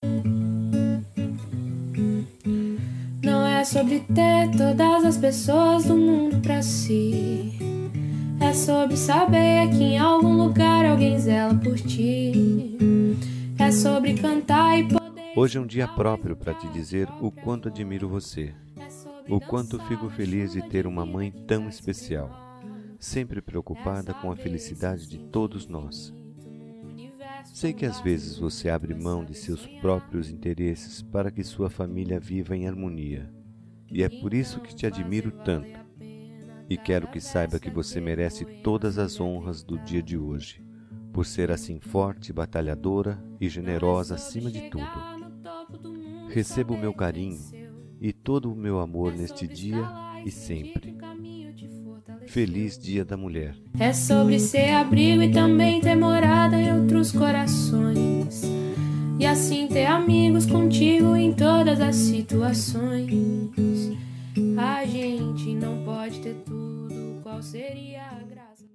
Não é sobre ter todas as pessoas do mundo pra si. É sobre saber que em algum lugar alguém zela por ti. É sobre cantar e poder. Hoje é um dia próprio para te dizer o quanto admiro você, o quanto fico feliz de ter uma mãe tão especial, sempre preocupada com a felicidade de todos nós. Sei que às vezes você abre mão de seus próprios interesses para que sua família viva em harmonia, e é por isso que te admiro tanto. E quero que saiba que você merece todas as honras do dia de hoje, por ser assim forte, batalhadora e generosa acima de tudo. Receba o meu carinho e todo o meu amor neste dia e sempre. Feliz Dia da Mulher. É sobre ser abrigo e também ter morada em outros corações. E assim ter amigos contigo em todas as situações. A gente não pode ter tudo, qual seria a graça?